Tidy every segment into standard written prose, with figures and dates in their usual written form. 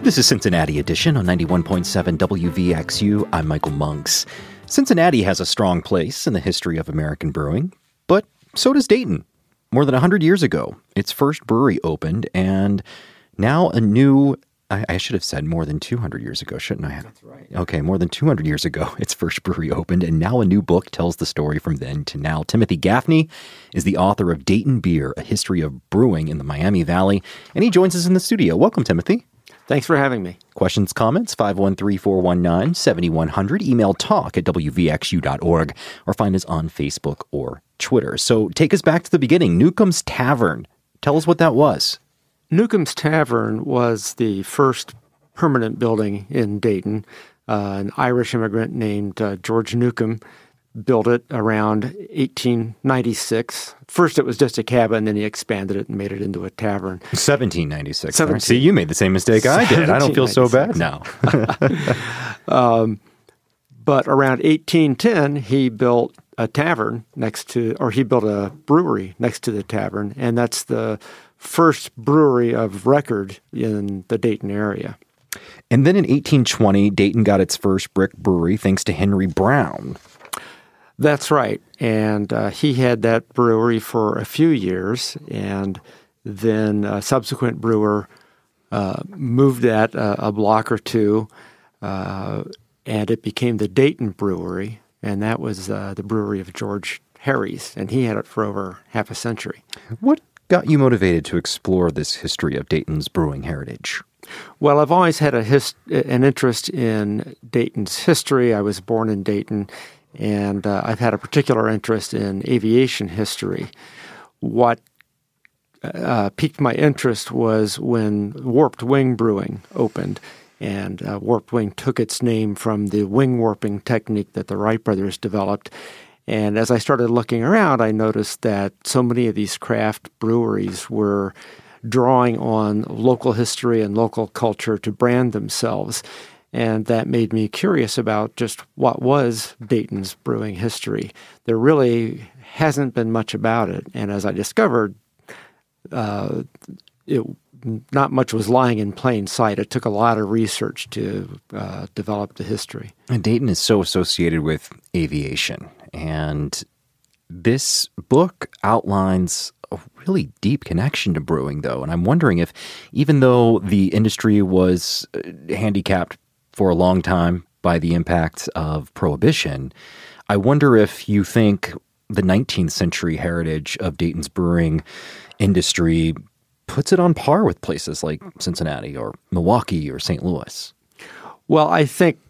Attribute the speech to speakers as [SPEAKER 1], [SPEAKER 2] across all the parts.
[SPEAKER 1] This is Cincinnati Edition on 91.7 WVXU. I'm Michael Monks. Cincinnati has a strong place in the history of American brewing, but so does Dayton. More than 100 years ago, its first brewery opened, and now a new... I should have said more than 200 years ago, shouldn't I?
[SPEAKER 2] That's right.
[SPEAKER 1] Okay, more than 200 years ago, its first brewery opened, and now a new book tells the story from then to now. Timothy Gaffney is the author of Dayton Beer, A History of Brewing in the Miami Valley, and he joins us in the studio. Welcome, Timothy.
[SPEAKER 2] Thanks for having me.
[SPEAKER 1] Questions, comments, 513-419-7100. Email talk@wvxu.org or find us on Facebook or Twitter. So take us back to the beginning. Newcomb's Tavern. Tell us what that was.
[SPEAKER 2] Newcomb's Tavern was the first permanent building in Dayton. An Irish immigrant named George Newcomb built it around 1896. First it was just a cabin, then he expanded it and made it into a tavern.
[SPEAKER 1] 1796. See, you made the same mistake I did. I don't feel so bad now.
[SPEAKER 2] But around 1810, he built a tavern he built a brewery next to the tavern, and that's the first brewery of record in the Dayton area.
[SPEAKER 1] And then in 1820, Dayton got its first brick brewery thanks to Henry Brown.
[SPEAKER 2] That's right. And he had that brewery for a few years, and then a subsequent brewer moved that a block or two, and it became the Dayton Brewery, and that was the brewery of George Harries, and he had it for over half a century.
[SPEAKER 1] What got you motivated to explore this history of Dayton's brewing heritage?
[SPEAKER 2] Well, I've always had an interest in Dayton's history. I was born in Dayton, and I've had a particular interest in aviation history. What piqued my interest was when Warped Wing Brewing opened, and Warped Wing took its name from the wing warping technique that the Wright brothers developed. And as I started looking around, I noticed that so many of these craft breweries were drawing on local history and local culture to brand themselves. And that made me curious about just what was Dayton's brewing history. There really hasn't been much about it. And as I discovered, not much was lying in plain sight. It took a lot of research to develop the history.
[SPEAKER 1] And Dayton is so associated with aviation. And this book outlines a really deep connection to brewing, though. And I'm wondering if, even though the industry was handicapped for a long time by the impact of Prohibition, I wonder if you think the 19th century heritage of Dayton's brewing industry puts it on par with places like Cincinnati or Milwaukee or St. Louis.
[SPEAKER 2] Well, I think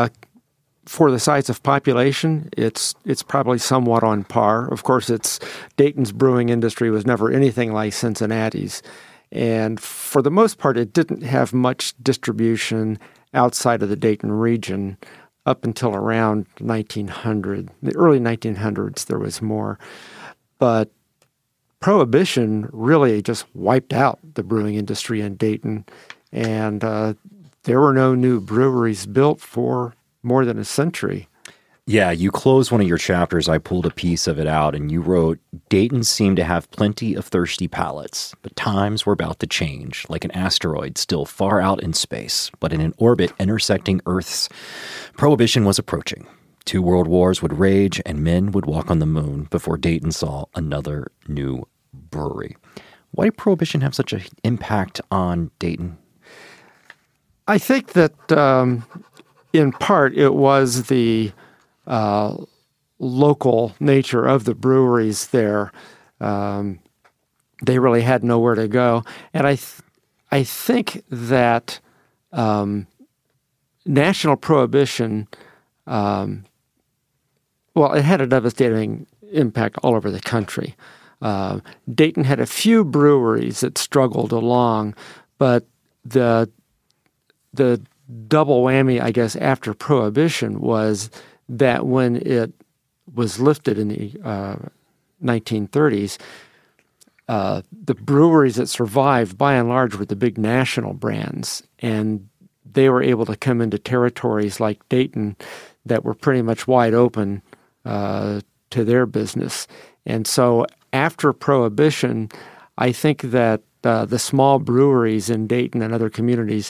[SPEAKER 2] for the size of population, it's probably somewhat on par. Of course, Dayton's brewing industry was never anything like Cincinnati's, and for the most part, it didn't have much distribution outside of the Dayton region up until around 1900. The early 1900s, there was more, but Prohibition really just wiped out the brewing industry in Dayton, and there were no new breweries built for more than a century.
[SPEAKER 1] Yeah, you closed one of your chapters. I pulled a piece of it out, and you wrote, Dayton seemed to have plenty of thirsty palates, but times were about to change, like an asteroid still far out in space, but in an orbit intersecting Earth's. Prohibition was approaching. 2 world wars would rage, and men would walk on the moon before Dayton saw another new brewery. Why did Prohibition have such an impact on Dayton?
[SPEAKER 2] I think that in part it was the local nature of the breweries there. They really had nowhere to go. And I think that national prohibition, it had a devastating impact all over the country. Dayton had a few breweries that struggled along, but the double whammy, I guess, after Prohibition was that when it was lifted in the 1930s, the breweries that survived, by and large, were the big national brands, and they were able to come into territories like Dayton that were pretty much wide open to their business. And so after Prohibition, I think that the small breweries in Dayton and other communities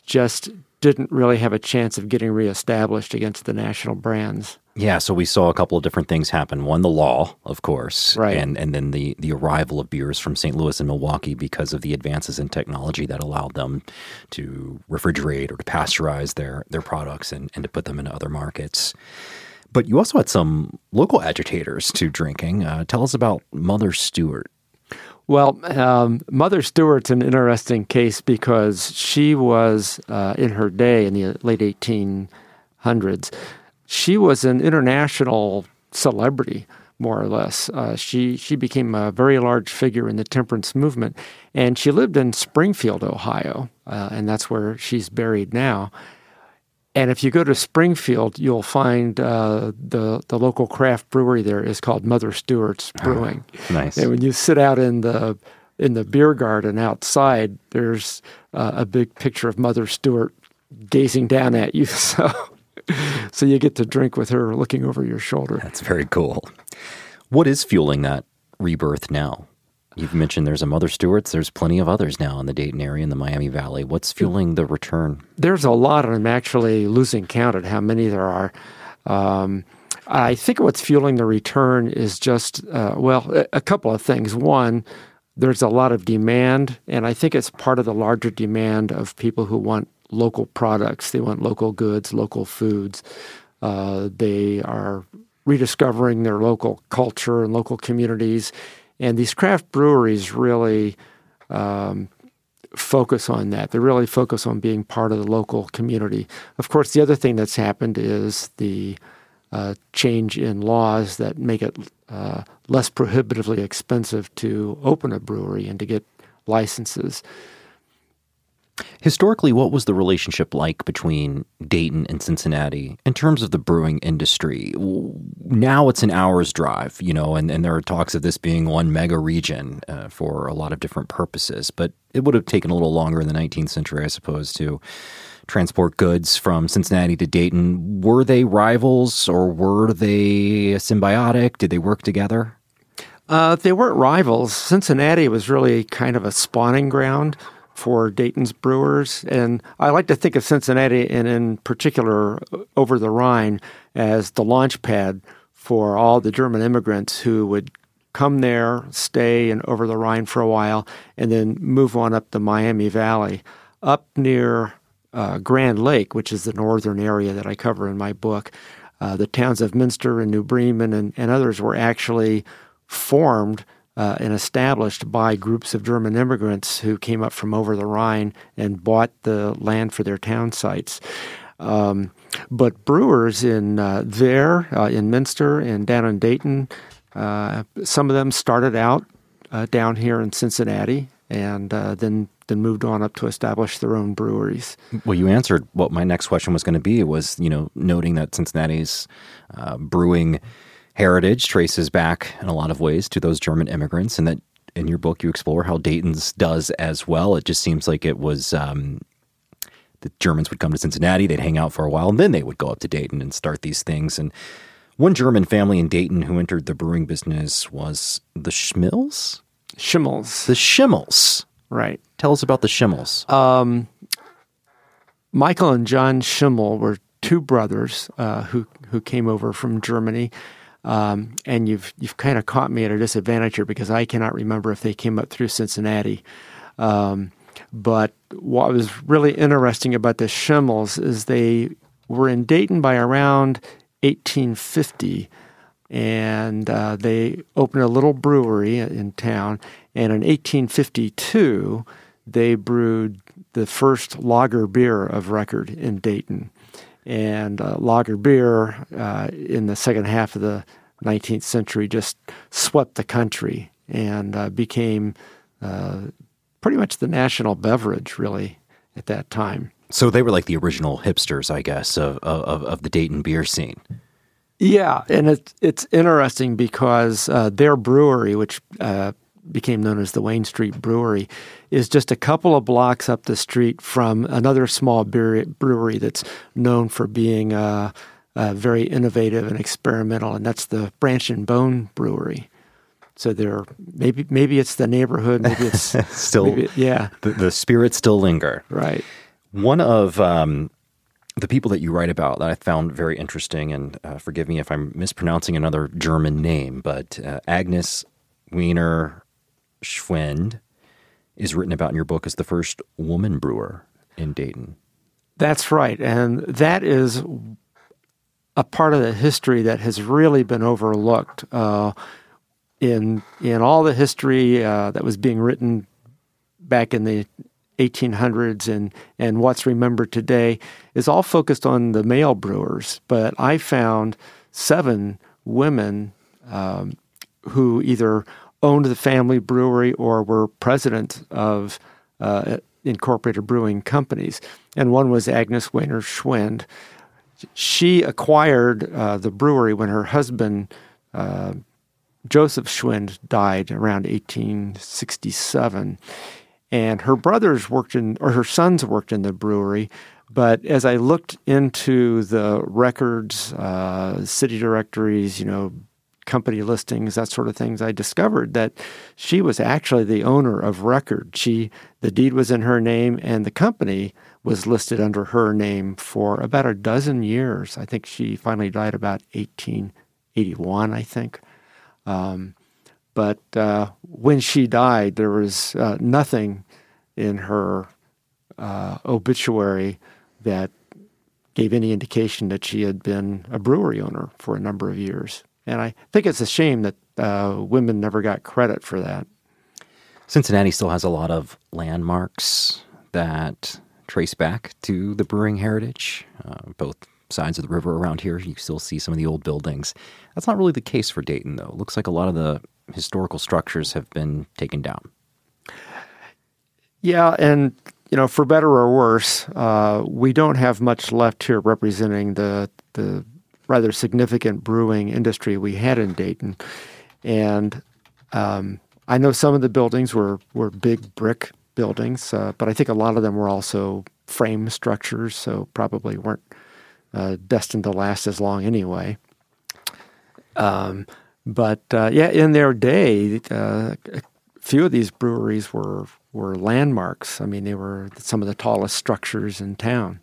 [SPEAKER 2] just didn't really have a chance of getting reestablished against the national brands.
[SPEAKER 1] Yeah, so we saw a couple of different things happen. One, the law, of course,
[SPEAKER 2] right,
[SPEAKER 1] and then the arrival of beers from St. Louis and Milwaukee because of the advances in technology that allowed them to refrigerate or to pasteurize their products and to put them into other markets. But you also had some local agitators to drinking. Tell us about Mother Stewart.
[SPEAKER 2] Well, Mother Stewart's an interesting case because she was, in her day, in the late 1800s, she was an international celebrity, more or less. She became a very large figure in the temperance movement, and she lived in Springfield, Ohio, and that's where she's buried now. And if you go to Springfield, you'll find the local craft brewery there is called Mother Stewart's Brewing.
[SPEAKER 1] Nice.
[SPEAKER 2] And when you sit out in the beer garden outside, there's a big picture of Mother Stewart gazing down at you. So you get to drink with her looking over your shoulder.
[SPEAKER 1] That's very cool. What is fueling that rebirth now? You've mentioned there's a Mother Stewart's. There's plenty of others now in the Dayton area and the Miami Valley. What's fueling the return?
[SPEAKER 2] There's a lot, and I'm actually losing count at how many there are. I think what's fueling the return is just, a couple of things. One, there's a lot of demand, and I think it's part of the larger demand of people who want local products. They want local goods, local foods. They are rediscovering their local culture and local communities. And these craft breweries really focus on that. They really focus on being part of the local community. Of course, the other thing that's happened is the change in laws that make it less prohibitively expensive to open a brewery and to get licenses.
[SPEAKER 1] Historically, what was the relationship like between Dayton and Cincinnati in terms of the brewing industry? Now it's an hour's drive, and there are talks of this being one mega region for a lot of different purposes. But it would have taken a little longer in the 19th century, I suppose, to transport goods from Cincinnati to Dayton. Were they rivals or were they symbiotic? Did they work together?
[SPEAKER 2] They weren't rivals. Cincinnati was really kind of a spawning ground for Dayton's brewers. And I like to think of Cincinnati, and in particular over the Rhine, as the launch pad for all the German immigrants who would come there, stay and over the Rhine for a while, and then move on up the Miami Valley. Up near Grand Lake, which is the northern area that I cover in my book, the towns of Münster and New Bremen and others were actually formed and established by groups of German immigrants who came up from over the Rhine and bought the land for their town sites. But brewers in Münster and down in Dayton, some of them started out down here in Cincinnati and then moved on up to establish their own breweries.
[SPEAKER 1] Well, you answered what my next question was going to be, was, noting that Cincinnati's brewing heritage traces back in a lot of ways to those German immigrants, and that in your book you explore how Dayton's does as well. It just seems like it was the Germans would come to Cincinnati, they'd hang out for a while, and then they would go up to Dayton and start these things. And one German family in Dayton who entered the brewing business was the Schmils?
[SPEAKER 2] Schimmels.
[SPEAKER 1] The Schimmels.
[SPEAKER 2] Right.
[SPEAKER 1] Tell us about the Schimmels.
[SPEAKER 2] Michael and John Schimmel were two brothers who came over from Germany. And you've kind of caught me at a disadvantage here because I cannot remember if they came up through Cincinnati. But what was really interesting about the Schimmels is they were in Dayton by around 1850, and they opened a little brewery in town. And in 1852, they brewed the first lager beer of record in Dayton. And lager beer in the second half of the 19th century just swept the country and became pretty much the national beverage, really, at that time.
[SPEAKER 1] So they were like the original hipsters, I guess, of the Dayton beer scene.
[SPEAKER 2] Yeah, and it's interesting because their brewery, which became known as the Wayne Street Brewery, is just a couple of blocks up the street from another small brewery that's known for being very innovative and experimental, and that's the Branch and Bone Brewery. So they're maybe it's the neighborhood, maybe it's
[SPEAKER 1] still,
[SPEAKER 2] yeah.
[SPEAKER 1] The spirits still linger,
[SPEAKER 2] right.
[SPEAKER 1] One of the people that you write about that I found very interesting, and forgive me if I'm mispronouncing another German name, but Agnes Wiener Schwend is written about in your book as the first woman brewer in Dayton.
[SPEAKER 2] That's right. And that is a part of the history that has really been overlooked in all the history that was being written back in the 1800s and what's remembered today is all focused on the male brewers. But I found 7 women who either owned the family brewery or were president of incorporated brewing companies. And one was Agnes Wiener Schwend. She acquired the brewery when her husband, Joseph Schwend, died around 1867. And her her sons worked in the brewery. But as I looked into the records, city directories, company listings, that sort of things, I discovered that she was actually the owner of record. The deed was in her name, and the company was listed under her name for about a dozen years. I think she finally died about 1881, I think. But when she died, there was nothing in her obituary that gave any indication that she had been a brewery owner for a number of years. And I think it's a shame that women never got credit for that.
[SPEAKER 1] Cincinnati still has a lot of landmarks that trace back to the brewing heritage. Both sides of the river around here, you still see some of the old buildings. That's not really the case for Dayton, though. It looks like a lot of the historical structures have been taken down.
[SPEAKER 2] Yeah, and for better or worse, we don't have much left here representing the rather significant brewing industry we had in Dayton. And I know some of the buildings were big brick buildings, but I think a lot of them were also frame structures, so probably weren't destined to last as long anyway. But in their day, a few of these breweries were landmarks. I mean, they were some of the tallest structures in town.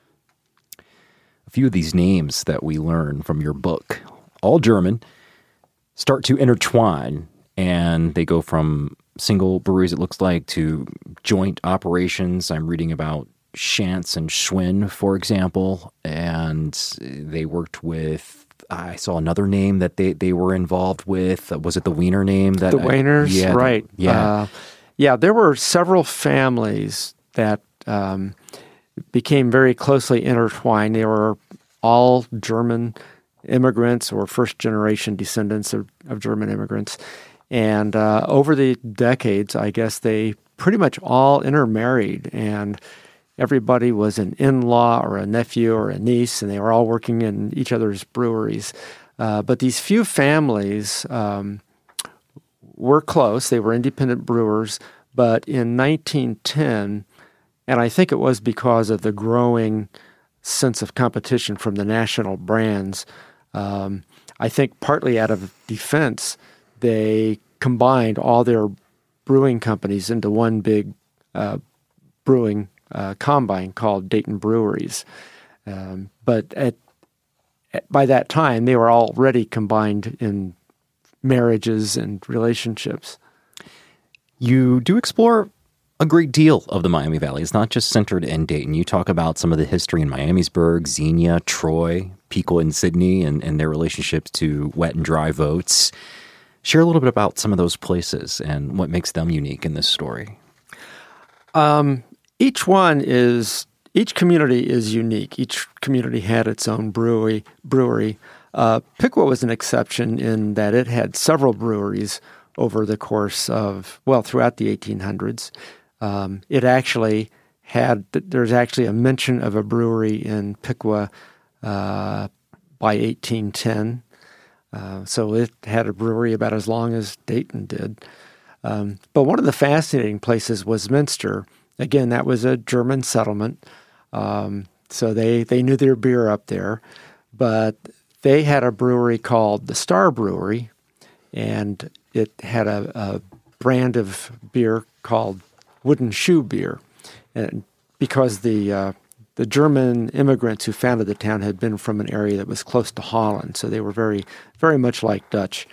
[SPEAKER 1] A few of these names that we learn from your book, all German, start to intertwine, and they go from single breweries, it looks like, to joint operations. I'm reading about Schanz and Schwinn, for example, and they worked with, I saw another name that they were involved with. Was it the Wiener name?
[SPEAKER 2] The Wieners,
[SPEAKER 1] yeah,
[SPEAKER 2] right.
[SPEAKER 1] Yeah.
[SPEAKER 2] There were several families that became very closely intertwined. They were all German immigrants or first-generation descendants of German immigrants. And over the decades, I guess they pretty much all intermarried, and everybody was an in-law or a nephew or a niece, and they were all working in each other's breweries. But these few families were close. They were independent brewers. But in 1910, and I think it was because of the growing sense of competition from the national brands, I think partly out of defense, they combined all their brewing companies into one big brewing combine called Dayton Breweries. But by that time, they were already combined in marriages and relationships.
[SPEAKER 1] You do explore a great deal of the Miami Valley. It's not just centered in Dayton. You talk about some of the history in Miamisburg, Xenia, Troy, Piqua, and Sydney, and their relationships to wet and dry votes. Share a little bit about some of those places and what makes them unique in this story.
[SPEAKER 2] Each community is unique. Each community had its own brewery. Piqua was an exception in that it had several breweries over the course of, throughout the 1800s. There's actually a mention of a brewery in Piqua by 1810. So it had a brewery about as long as Dayton did. But one of the fascinating places was Minster. Again, that was a German settlement. So they knew their beer up there. But they had a brewery called the Star Brewery, and it had a brand of beer called Wooden Shoe Beer. And because the German immigrants who founded the town had been from an area that was close to Holland, so they were very, very much like Dutch.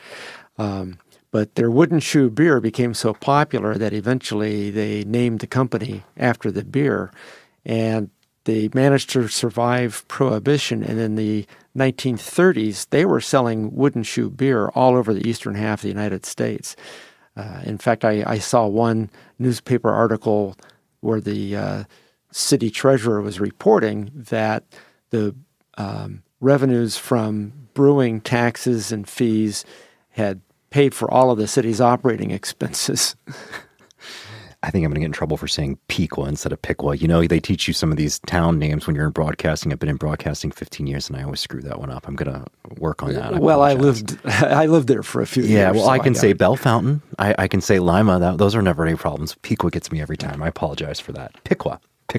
[SPEAKER 2] But their wooden shoe beer became so popular that eventually they named the company after the beer, and they managed to survive Prohibition. And in the 1930s, they were selling wooden shoe beer all over the eastern half of the United States. In fact, I saw one newspaper article where the city treasurer was reporting that the revenues from brewing taxes and fees had paid for all of the city's operating expenses.
[SPEAKER 1] I think I'm going to get in trouble for saying Piqua instead of Piqua. You know, they teach you some of these town names when you're in broadcasting. I've been in broadcasting 15 years, and I always screw that one up. I'm going to work on that.
[SPEAKER 2] Well, I lived there for a few years.
[SPEAKER 1] Yeah, well, so I can say Bell Fountain. I can say Lima. Those are never any problems. Piqua gets me every time. I apologize for that. Piqua.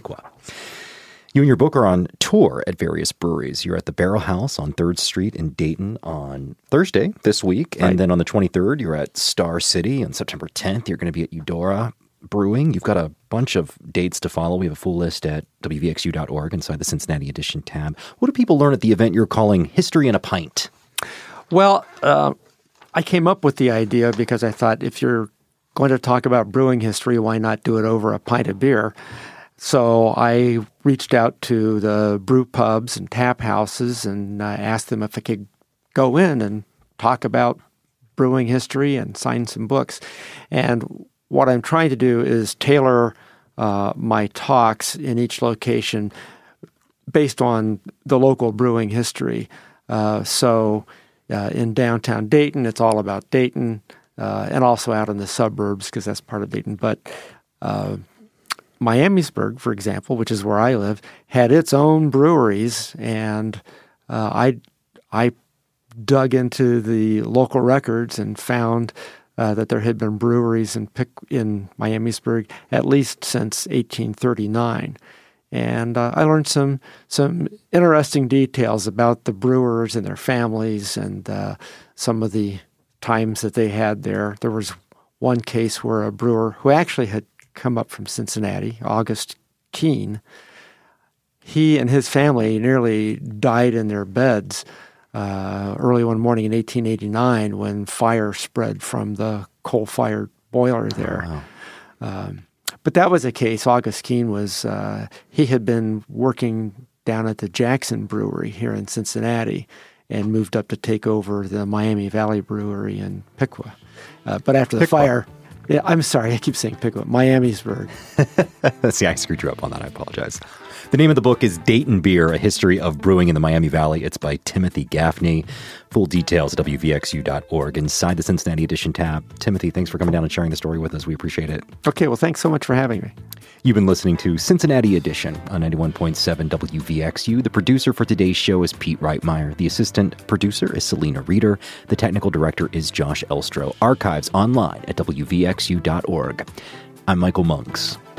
[SPEAKER 1] You and your book are on tour at various breweries. You're at the Barrel House on 3rd Street in Dayton on Thursday this week. And then on the 23rd, you're at Star City. On September 10th, you're going to be at Eudora Brewing. You've got a bunch of dates to follow. We have a full list at wvxu.org inside the Cincinnati Edition tab. What do people learn at the event you're calling History in a Pint?
[SPEAKER 2] Well, I came up with the idea because I thought if you're going to talk about brewing history, why not do it over a pint of beer? So I reached out to the brew pubs and tap houses and asked them if I could go in and talk about brewing history and sign some books. And what I'm trying to do is tailor my talks in each location based on the local brewing history. So in downtown Dayton, it's all about Dayton, and also out in the suburbs because that's part of Dayton. But Miamisburg, for example, which is where I live, had its own breweries, and I dug into the local records and found that there had been breweries in Miamisburg at least since 1839. And I learned some interesting details about the brewers and their families and some of the times that they had there. There was one case where a brewer who actually had come up from Cincinnati, August Keene, he and his family nearly died in their beds early one morning in 1889 when fire spread from the coal-fired boiler there. Oh, wow. But that was a case. August Keene was, he had been working down at the Jackson Brewery here in Cincinnati and moved up to take over the Miami Valley Brewery in Piqua. But after the fire... Yeah, I'm sorry, I keep saying Piqua. Miamisburg.
[SPEAKER 1] See, I screwed you up on that. I apologize. The name of the book is Dayton Beer, A History of Brewing in the Miami Valley. It's by Timothy Gaffney. Full details at wvxu.org inside the Cincinnati Edition tab. Timothy, thanks for coming down and sharing the story with us. We appreciate it.
[SPEAKER 2] Okay, well, thanks so much for having me.
[SPEAKER 1] You've been listening to Cincinnati Edition on 91.7 WVXU. The producer for today's show is Pete Reitmeyer. The assistant producer is Selena Reeder. The technical director is Josh Elstro. Archives online at wvxu.org. I'm Michael Monks.